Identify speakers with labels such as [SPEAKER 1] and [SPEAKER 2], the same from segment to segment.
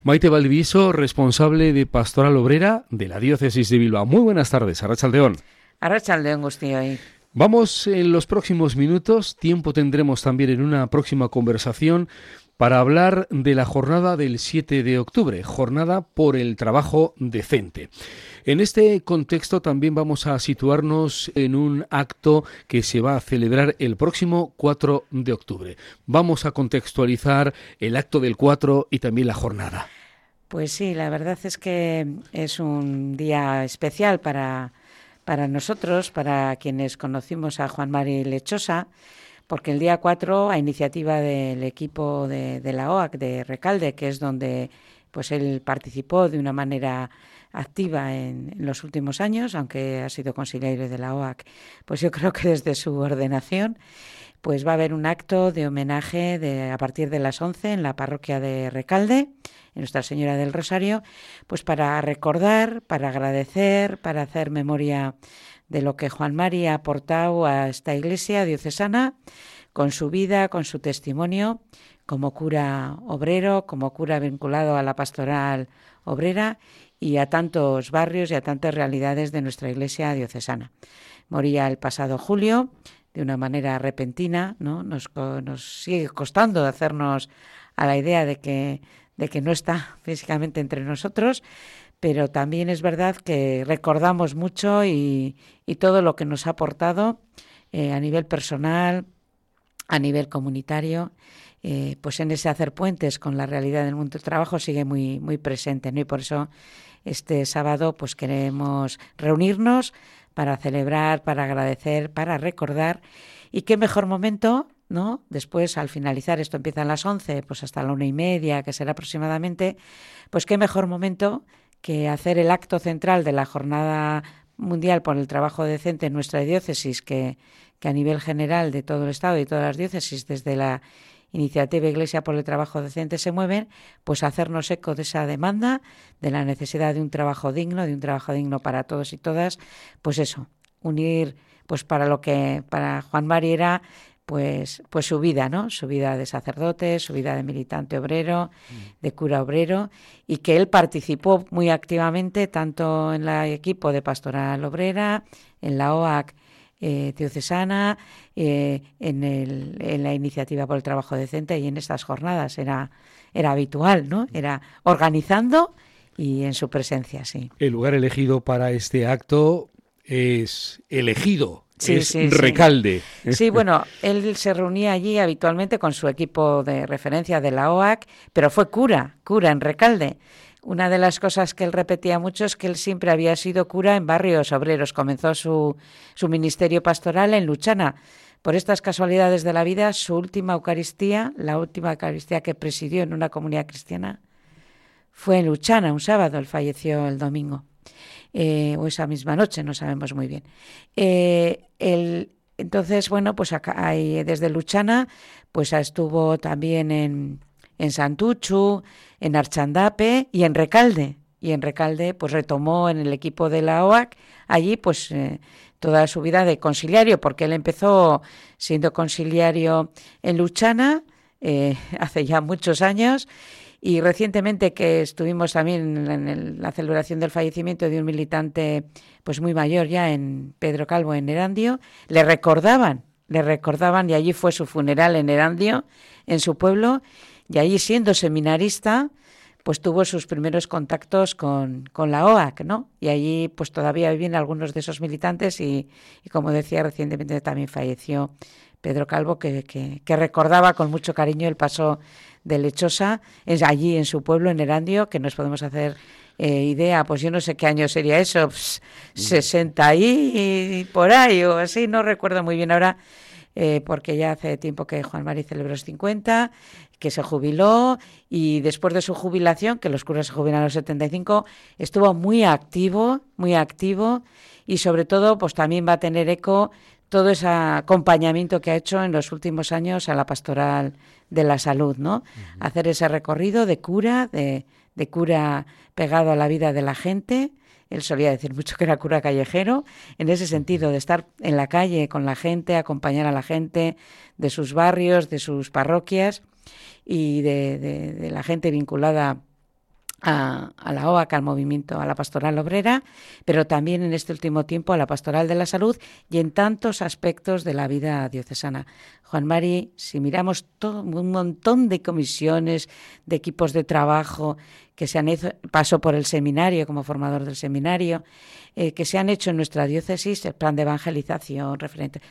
[SPEAKER 1] Maite Valdivieso, responsable de Pastoral Obrera de la Diócesis de Bilbao. Muy buenas tardes, Arratsaldeon.
[SPEAKER 2] Arratsaldeon guztioi.
[SPEAKER 1] Vamos en los próximos minutos, tiempo tendremos también en una próxima conversación para hablar de la jornada del 7 de octubre, jornada por el trabajo decente. En este contexto también vamos a situarnos en un acto que se va a celebrar el próximo 4 de octubre. Vamos a contextualizar el acto del 4 y también la jornada.
[SPEAKER 2] Pues sí, la verdad es que es un día especial para nosotros, para quienes conocimos a Juan Mari Lechosa, porque el día 4, a iniciativa del equipo de la OAC de Recalde, que es donde pues él participó de una manera activa en los últimos años, aunque ha sido consiliario de la OAC, pues yo creo que desde su ordenación, pues va a haber un acto de homenaje a partir de las 11 en la parroquia de Recalde, en Nuestra Señora del Rosario, pues para recordar, para agradecer, para hacer memoria de lo que Juan Mari ha aportado a esta iglesia diocesana, con su vida, con su testimonio, como cura obrero, como cura vinculado a la pastoral obrera y a tantos barrios y a tantas realidades de nuestra iglesia diocesana. Moría el pasado julio de una manera repentina, ¿no? Nos sigue costando hacernos a la idea de que no está físicamente entre nosotros, pero también es verdad que recordamos mucho y todo lo que nos ha aportado a nivel personal, a nivel comunitario, pues en ese hacer puentes con la realidad del mundo del trabajo sigue muy, muy presente, ¿no? Y por eso este sábado pues queremos reunirnos para celebrar, para agradecer, para recordar. Y qué mejor momento, ¿no? Después, al finalizar, esto empieza a las 11, pues hasta la 1:30, que será aproximadamente, pues qué mejor momento que hacer el acto central de la Jornada Mundial por el Trabajo Decente en nuestra diócesis, que a nivel general de todo el Estado y todas las diócesis, desde la Iniciativa Iglesia por el Trabajo Decente se mueven, pues hacernos eco de esa demanda, de la necesidad de un trabajo digno para todos y todas, pues eso, unir, pues para Juan Mari era pues su vida, ¿no? Su vida de sacerdote, su vida de militante obrero, de cura obrero, y que él participó muy activamente tanto en el equipo de Pastoral Obrera, en la OAC diocesana, en la Iniciativa por el Trabajo Decente y en estas jornadas era habitual, ¿no? Era organizando y en su presencia, sí.
[SPEAKER 1] El lugar elegido para este acto es elegido.
[SPEAKER 2] Sí,
[SPEAKER 1] Recalde.
[SPEAKER 2] Sí, bueno, él se reunía allí habitualmente con su equipo de referencia de la OAC, pero fue cura en Recalde. Una de las cosas que él repetía mucho es que él siempre había sido cura en barrios obreros. Comenzó su ministerio pastoral en Luchana. Por estas casualidades de la vida, su última Eucaristía, la última Eucaristía que presidió en una comunidad cristiana, fue en Luchana, un sábado. Él falleció el domingo. O esa misma noche, no sabemos muy bien. Entonces, bueno, pues acá desde Luchana, pues estuvo también en Santuchu, en Archandape y en Recalde. Y en Recalde, pues retomó en el equipo de la OAC, allí pues toda su vida de consiliario, porque él empezó siendo consiliario en Luchana hace ya muchos años. Y recientemente que estuvimos también en la celebración del fallecimiento de un militante pues muy mayor ya en Pedro Calvo, en Erandio, le recordaban y allí fue su funeral en Erandio, en su pueblo, y allí siendo seminarista pues tuvo sus primeros contactos con la OAC, ¿no? Y allí pues todavía viven algunos de esos militantes y como decía, recientemente también falleció Pedro Calvo, que recordaba con mucho cariño el paso de Lechosa, es allí en su pueblo, en Erandio, que nos podemos hacer idea, pues yo no sé qué año sería eso, 60 y por ahí o así, no recuerdo muy bien ahora, porque ya hace tiempo que Juan Mari celebró los 50, que se jubiló y después de su jubilación, que los curas se jubilan a los 75, estuvo muy activo y sobre todo pues también va a tener eco todo ese acompañamiento que ha hecho en los últimos años a la pastoral de la salud, ¿no? Uh-huh. Hacer ese recorrido de cura, de cura pegado a la vida de la gente. Él solía decir mucho que era cura callejero, en ese sentido de estar en la calle con la gente, acompañar a la gente de sus barrios, de sus parroquias y de la gente vinculada a la OAC, al movimiento, a la pastoral obrera, pero también en este último tiempo a la pastoral de la salud y en tantos aspectos de la vida diocesana. Juan Mari, si miramos todo, un montón de comisiones, de equipos de trabajo que se han hecho, pasó por el seminario como formador del seminario, que se han hecho en nuestra diócesis, el plan de evangelización, referente,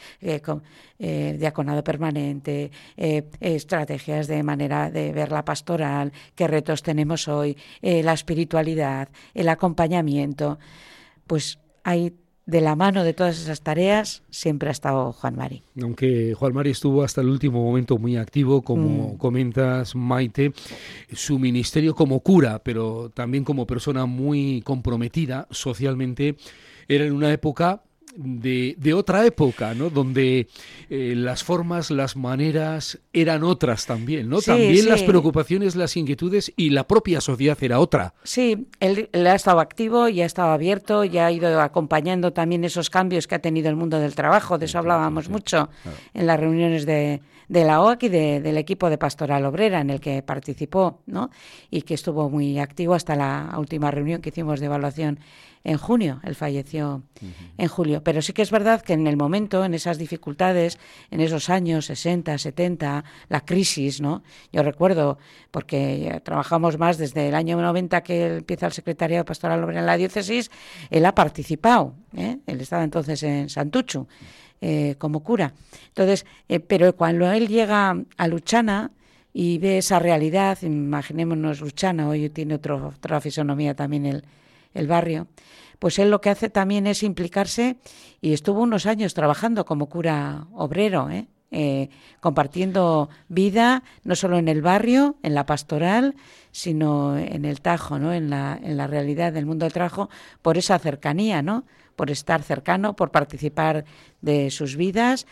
[SPEAKER 2] diaconado permanente, estrategias de manera de ver la pastoral, qué retos tenemos hoy, la espiritualidad, el acompañamiento, pues hay de la mano de todas esas tareas siempre ha estado Juan Mari.
[SPEAKER 1] Aunque Juan Mari estuvo hasta el último momento muy activo, como comentas, Maite, su ministerio como cura, pero también como persona muy comprometida socialmente, era en una época de otra época, ¿no? Donde las formas, las maneras eran otras también, ¿no?
[SPEAKER 2] Sí,
[SPEAKER 1] también
[SPEAKER 2] sí.
[SPEAKER 1] las preocupaciones, las inquietudes y la propia sociedad era otra.
[SPEAKER 2] Sí, él ha estado activo y ha estado abierto y ha ido acompañando también esos cambios que ha tenido el mundo del trabajo. De eso hablábamos mucho en las reuniones de la OAC y del equipo de Pastoral Obrera en el que participó, ¿no? Y que estuvo muy activo hasta la última reunión que hicimos de evaluación en junio. Él falleció en julio. Pero sí que es verdad que en el momento, en esas dificultades, en esos años 60, 70, la crisis, ¿no? Yo recuerdo, porque trabajamos más desde el año 90 que empieza el secretariado pastoral obrera en la diócesis, él ha participado, él estaba entonces en Santuchu como cura. Entonces, pero cuando él llega a Luchana y ve esa realidad, imaginémonos Luchana, hoy tiene otra fisonomía también el barrio, pues él lo que hace también es implicarse y estuvo unos años trabajando como cura obrero, compartiendo vida no solo en el barrio, en la pastoral, sino en el Tajo, ¿no? en la realidad del mundo del trabajo, por esa cercanía, ¿no? Por estar cercano, por participar de sus vidas.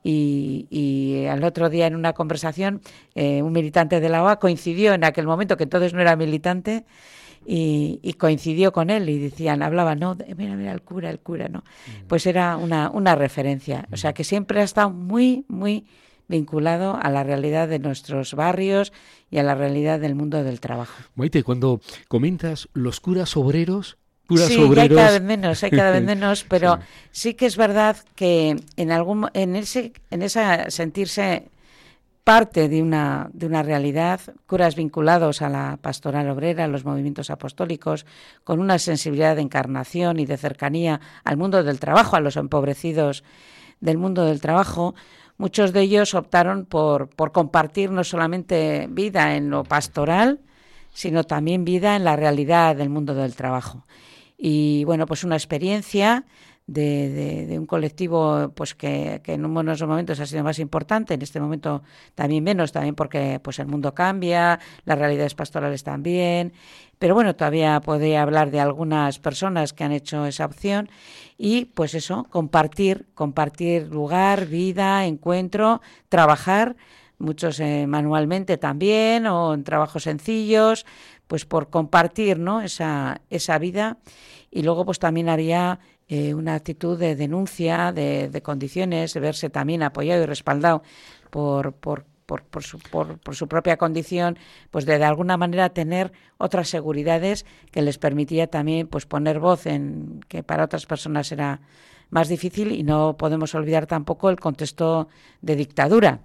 [SPEAKER 2] Y al otro día en una conversación un militante de la OA coincidió en aquel momento, que entonces no era militante, y coincidió con él y hablaban, no, mira el cura, ¿no? Pues era una referencia. O sea que siempre ha estado muy, muy vinculado a la realidad de nuestros barrios y a la realidad del mundo del trabajo.
[SPEAKER 1] Maite, cuando comentas los curas obreros,
[SPEAKER 2] sí, obreros... hay cada vez menos, pero sí que es verdad que en esa sentirse parte de una realidad, curas vinculados a la pastoral obrera, a los movimientos apostólicos, con una sensibilidad de encarnación y de cercanía al mundo del trabajo, a los empobrecidos del mundo del trabajo. Muchos de ellos optaron por compartir no solamente vida en lo pastoral, sino también vida en la realidad del mundo del trabajo. Y bueno, pues una experiencia de un colectivo pues que en unos momentos ha sido más importante, en este momento también menos, también porque pues el mundo cambia, las realidades pastorales también, pero bueno, todavía podría hablar de algunas personas que han hecho esa opción y pues eso, compartir lugar, vida, encuentro, trabajar, muchos manualmente también o en trabajos sencillos, pues por compartir, ¿no? esa vida. Y luego pues también había una actitud de denuncia de condiciones, de verse también apoyado y respaldado por su propia condición, pues de alguna manera tener otras seguridades que les permitía también pues poner voz en que para otras personas era más difícil. Y no podemos olvidar tampoco el contexto de dictadura,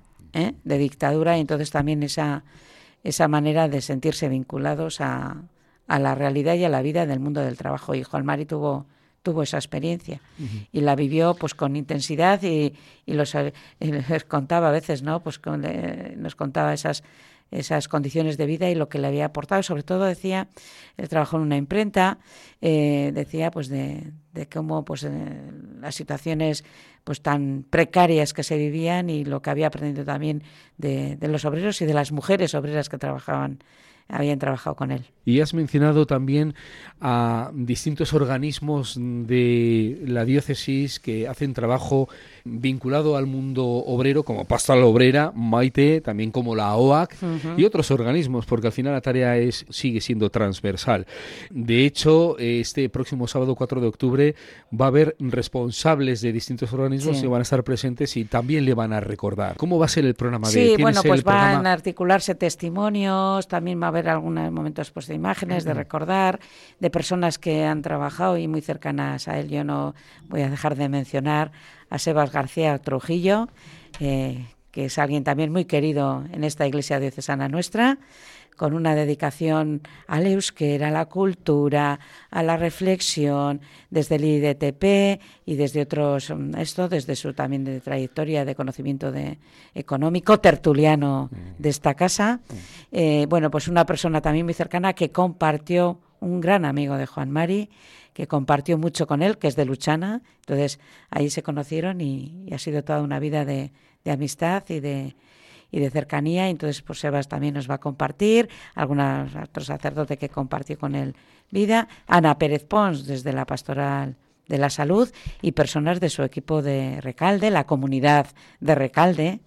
[SPEAKER 2] y entonces también esa manera de sentirse vinculados a la realidad y a la vida del mundo del trabajo. Y Juan Mari tuvo esa experiencia y la vivió pues con intensidad y les contaba a veces, ¿no? Pues nos contaba esas condiciones de vida y lo que le había aportado. Sobre todo decía, él trabajó en una imprenta, decía pues de cómo pues las situaciones pues tan precarias que se vivían y lo que había aprendido también de los obreros y de las mujeres obreras que habían trabajado con él.
[SPEAKER 1] Y has mencionado también a distintos organismos de la diócesis que hacen trabajo vinculado al mundo obrero, como Pastoral Obrera, Maite, también como la OAC y otros organismos, porque al final la tarea sigue siendo transversal. De hecho, este próximo sábado 4 de octubre va a haber responsables de distintos organismos que van a estar presentes y también le van a recordar. ¿Cómo va a ser el programa?
[SPEAKER 2] Sí, bueno, pues van a articularse testimonios, también va a haber ver algunos momentos pues, de imágenes, de recordar, de personas que han trabajado y muy cercanas a él. Yo no voy a dejar de mencionar a Sebas García Trujillo, que es alguien también muy querido en esta iglesia diocesana nuestra, con una dedicación al euskera, a la cultura, a la reflexión, desde el IDTP y desde otros, desde su también de trayectoria de conocimiento económico, tertuliano de esta casa. Pues una persona también muy cercana que compartió, un gran amigo de Juan Mari, que compartió mucho con él, que es de Luchana. Entonces ahí se conocieron y ha sido toda una vida de amistad y de cercanía. Entonces pues Sebas también nos va a compartir, otro sacerdote que compartió con él vida, Ana Pérez Pons desde la Pastoral de la Salud y personas de su equipo de Recalde, la comunidad de Recalde,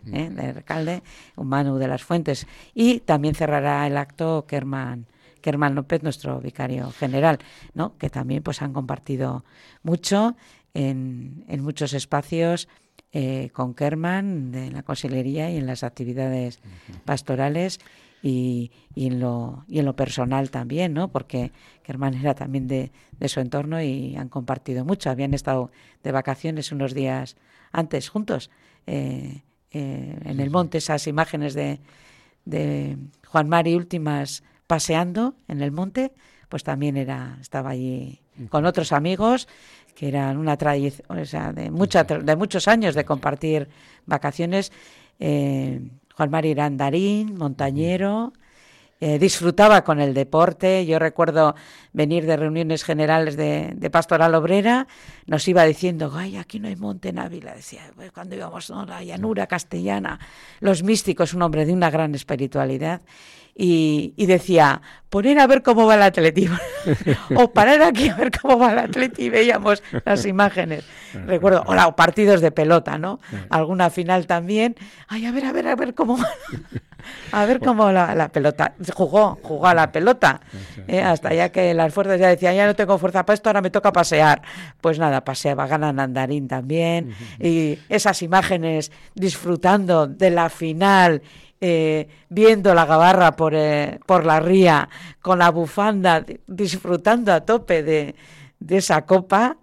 [SPEAKER 2] un Manu de las Fuentes, y también cerrará el acto Kerman López, nuestro vicario general, ¿no? Que también pues han compartido mucho en muchos espacios con Kerman de la Consellería y en las actividades pastorales y en lo personal también, ¿no? Porque Kerman era también de su entorno y han compartido mucho. Habían estado de vacaciones unos días antes juntos en el monte, esas imágenes de Juan Mari últimas paseando en el monte, pues también estaba allí con otros amigos que eran una tradición, o sea, de muchos años de compartir vacaciones. Juan Mari era andarín, montañero, disfrutaba con el deporte. Yo recuerdo venir de reuniones generales de Pastoral Obrera, nos iba diciendo, ay, aquí no hay monte en Ávila, decía, pues cuando íbamos a la llanura castellana, los místicos, un hombre de una gran espiritualidad. Y decía, poner a ver cómo va el Atleti o parar aquí a ver cómo va el Atleti, y veíamos las imágenes. Recuerdo, o partidos de pelota, ¿no? Alguna final también. Ay, a ver cómo va. A ver cómo la pelota. Jugó a la pelota. Hasta ya que las fuerzas ya decían, ya no tengo fuerza para esto, ahora me toca pasear. Pues nada, paseaba, ganan andarín también. Y esas imágenes disfrutando de la final, viendo la gabarra por la ría, con la bufanda, disfrutando a tope de esa copa,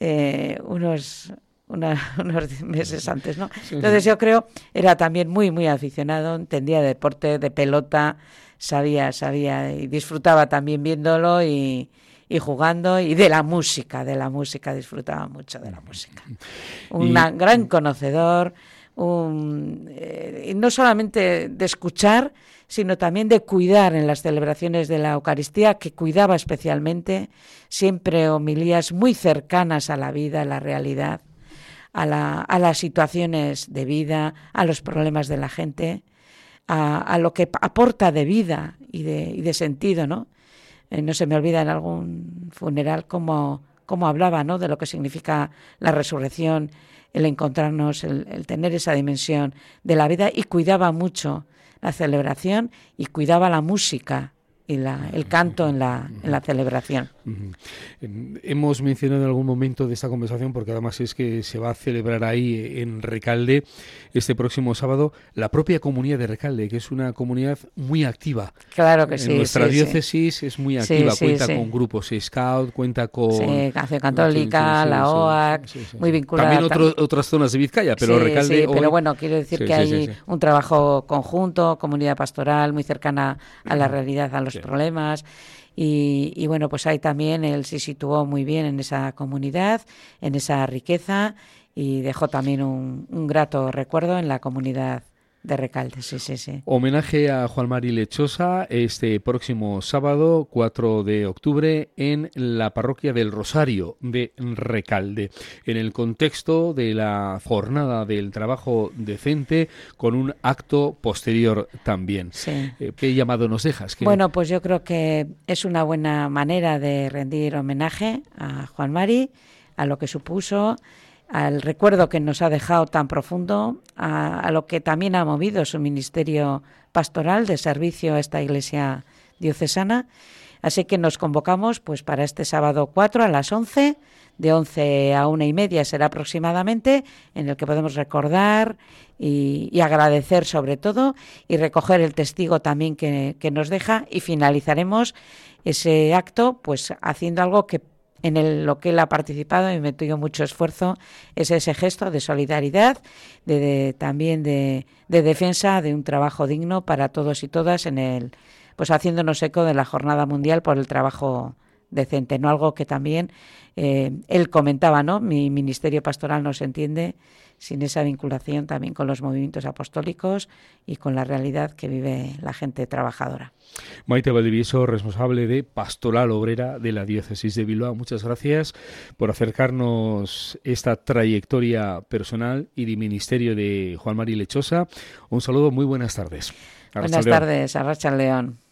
[SPEAKER 2] unos meses antes, ¿no? Entonces yo creo, era también muy, muy aficionado, entendía de deporte, de pelota, sabía y disfrutaba también viéndolo y jugando, y de la música, disfrutaba mucho de la música. Un gran conocedor, y no solamente de escuchar, sino también de cuidar en las celebraciones de la Eucaristía, que cuidaba especialmente, siempre homilías muy cercanas a la vida, a la realidad, a las situaciones de vida, a los problemas de la gente, a lo que aporta de vida y de sentido, ¿no? No se me olvida en algún funeral cómo hablaba, ¿no?, de lo que significa la resurrección, el encontrarnos, el tener esa dimensión de la vida, y cuidaba mucho la celebración y cuidaba la música y el canto en la celebración.
[SPEAKER 1] Hemos mencionado en algún momento de esta conversación, porque además es que se va a celebrar ahí en Recalde este próximo sábado, la propia comunidad de Recalde, que es una comunidad muy activa.
[SPEAKER 2] Claro que sí.
[SPEAKER 1] Nuestra diócesis es muy activa, cuenta con grupos scout, cuenta con...
[SPEAKER 2] Sí, Acción Católica, la OAC, muy vinculada.
[SPEAKER 1] También otras zonas de Vizcaya, pero Recalde...
[SPEAKER 2] Sí, pero bueno, quiero decir que hay un trabajo conjunto, comunidad pastoral muy cercana a la realidad, a los problemas. Y bueno, pues ahí también él se situó muy bien en esa comunidad, en esa riqueza, y dejó también un grato recuerdo en la comunidad de Recalde. Sí.
[SPEAKER 1] Homenaje a Juan Mari Lechosa este próximo sábado 4 de octubre en la parroquia del Rosario de Recalde, en el contexto de la jornada del trabajo decente, con un acto posterior también.
[SPEAKER 2] Sí.
[SPEAKER 1] ¿Qué llamado nos dejas?
[SPEAKER 2] Bueno, pues yo creo que es una buena manera de rendir homenaje a Juan Mari, a lo que supuso, al recuerdo que nos ha dejado tan profundo, a lo que también ha movido su ministerio pastoral de servicio a esta iglesia diocesana, Así que nos convocamos pues para este sábado 4 a las 11, de 11 a 1:30 será aproximadamente, en el que podemos recordar y agradecer sobre todo, y recoger el testigo también que nos deja, y finalizaremos ese acto pues haciendo algo que lo que él ha participado y metido mucho esfuerzo, es ese gesto de solidaridad, también de defensa de un trabajo digno para todos y todas, pues haciéndonos eco de la Jornada Mundial por el Trabajo Decente, ¿no? Algo que también él comentaba, ¿no? Mi ministerio pastoral no se entiende sin esa vinculación también con los movimientos apostólicos y con la realidad que vive la gente trabajadora.
[SPEAKER 1] Maite Valdivieso, responsable de Pastoral Obrera de la Diócesis de Bilbao, muchas gracias por acercarnos esta trayectoria personal y de ministerio de Juan Mari Lechosa. Un saludo, muy buenas tardes.
[SPEAKER 2] Buenas tardes, Arratsalde on.